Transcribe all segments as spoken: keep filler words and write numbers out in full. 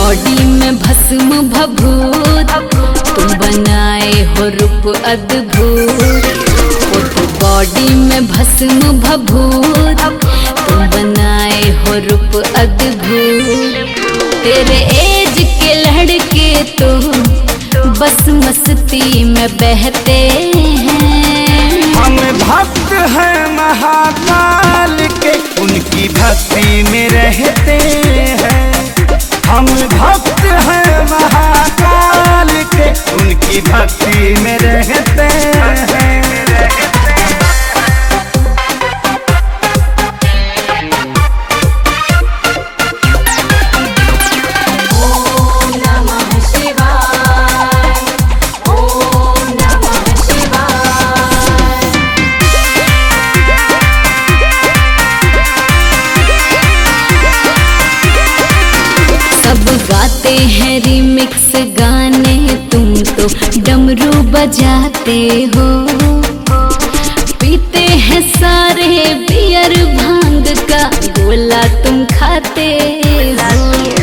Body में भस्म भभूत, तुम बनाए हो रूप अद्भुत। वो तो बॉडी में भस्म भभूत, तुम बनाए हो रूप अद्भुत। तेरे एज के लड़के तो बस मस्ती में बहते हैं। हम भक्त हैं महाकाल के, उनकी भक्ति में रहते हैं। हम भक्त हैं महाकाल के, उनकी भक्ति में रहते हैं। सब गाते हैं रिमिक्स गाने, तुम तो डमरू बजाते हो। पीते हैं सारे बियर भांग का गोला तुम खाते हो।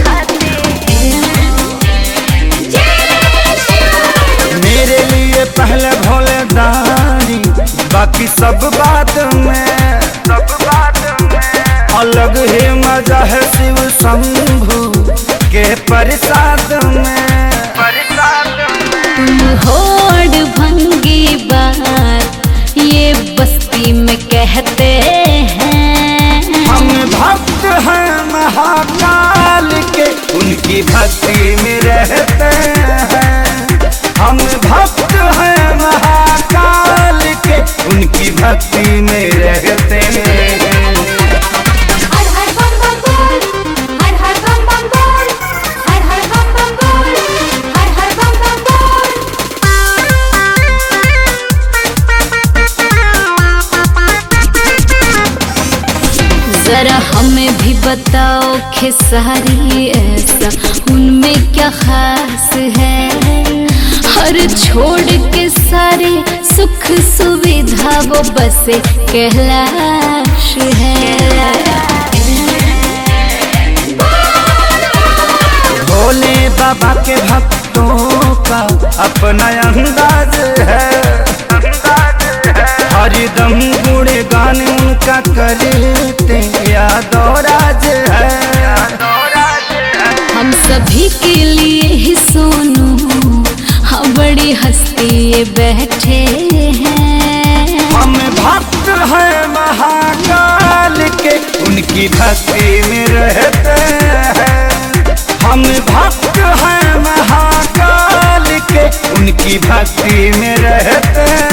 मेरे लिए पहले भोले दानी, बाकी सब बात में, सब बात में। अलग ही मजा है शिव शंभू के प्रसाद में, प्रसाद में। तुम होड़ भंगी बात ये बस्ती में कहते हैं। हम भक्त हैं महाकाल के, उनकी भक्ति में रहते हैं। हम भक्त हैं महाकाल के, उनकी भक्ति में रहते हैं। जरा हमें भी बताओ खेसारी, ऐसा उनमें क्या खास है। हर छोड़ के सारे सुख सुविधा वो बस कैलाश है। भोले बाबा के भक्तों का अपना अंदाज है, हरिदम गुणगान उनका करते यादवराज है। हम सभी के लिए ही सोनू, हाँ बड़ी हस्ती ये बैठे हैं। हम भक्त हैं महाकाल के, उनकी भक्ति में रहते हैं। हम भक्त हैं महाकाल के, उनकी भक्ति में रहते हैं।